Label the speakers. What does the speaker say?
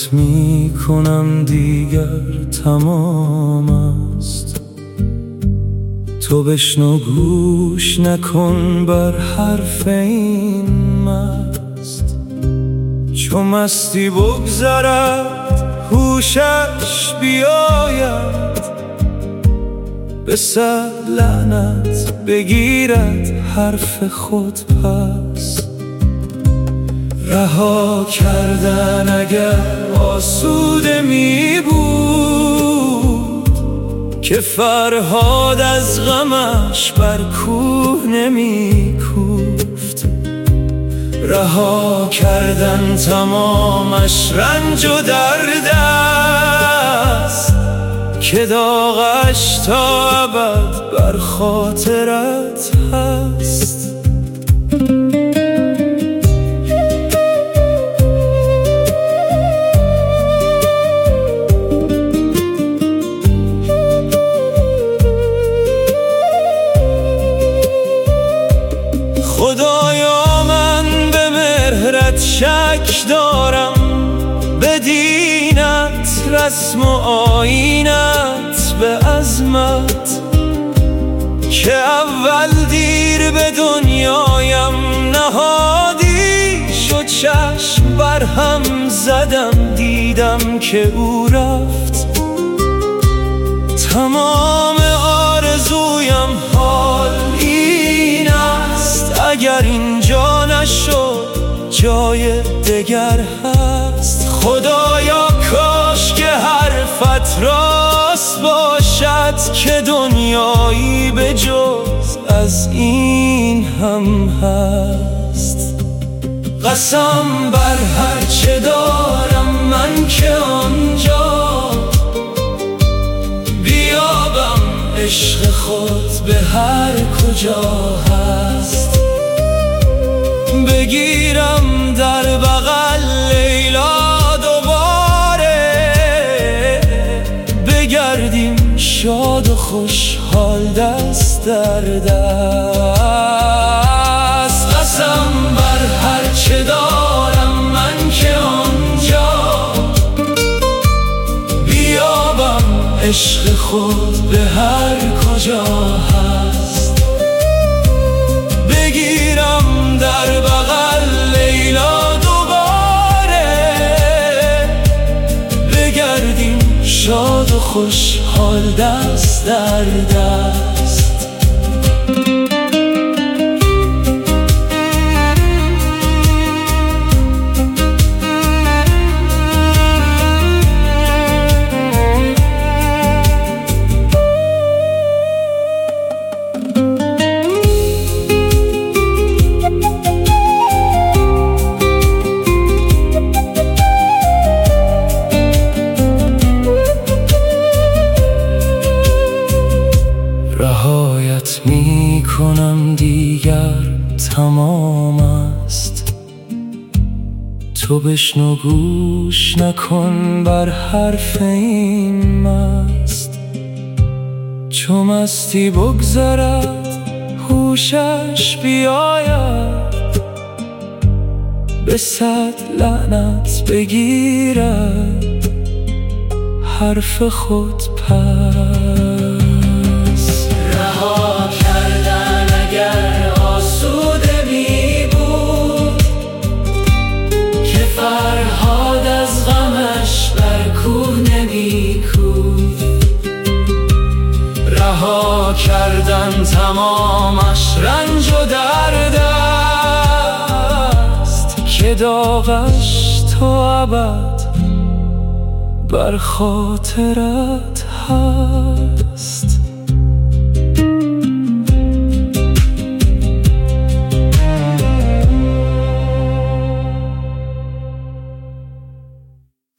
Speaker 1: رهایت می کنم دیگر تمام است. تو بشنو گوش نکن بر حرف این مست. چو مستی بگذرد هوشش بیاید، به صد لعنت بگیرد حرف خود پس. رها کردن اگر آسوده می بود، که فرهاد از غمش بر کوه نمی کوفت. رها کردن تمامش رنج و درد است، که داغش تا ابد بر خاطرت هست. خدایا من به مهرت شک دارم، به دینت، رسم و آیینت، به عظمت، که اول دیر به دنیایم نهادی شد چشم بر هم زدم، دیدم که او رفت. تمام آرزویم حال این است، اگر اینجا نشد جای دگر هست. خدایا کاش که حرفت راست باشد، که دنیایی به جز از این هم هست. قسم بر هر چه دارم من که آنجا بیابم عشق خود به هر کجا هست. بگیرم در بغل لیلا دوباره، بگردیم شاد و خوشحال دست در دست. قسم بر هر چه دارم من که آنجا بیابم عشق خود به هر کجا هست. بگیرم در بغل لیلا دوباره، بگردیم شاد و خوشحال دست در دست. رهایت می کنم دیگر تمام است. تو بشنو گوش نکن بر حرف این مست. چو مستی بگذرد هوشش بیاید، به صد لعنت بگیرد حرف خود پس.
Speaker 2: رها کردن اگر آسوده می بود، که فرهاد از غمش بر کوه نمی کوفت.
Speaker 1: رها کردن تمامش رنج و درد است، که داغش تا ابد بر خاطرت هست.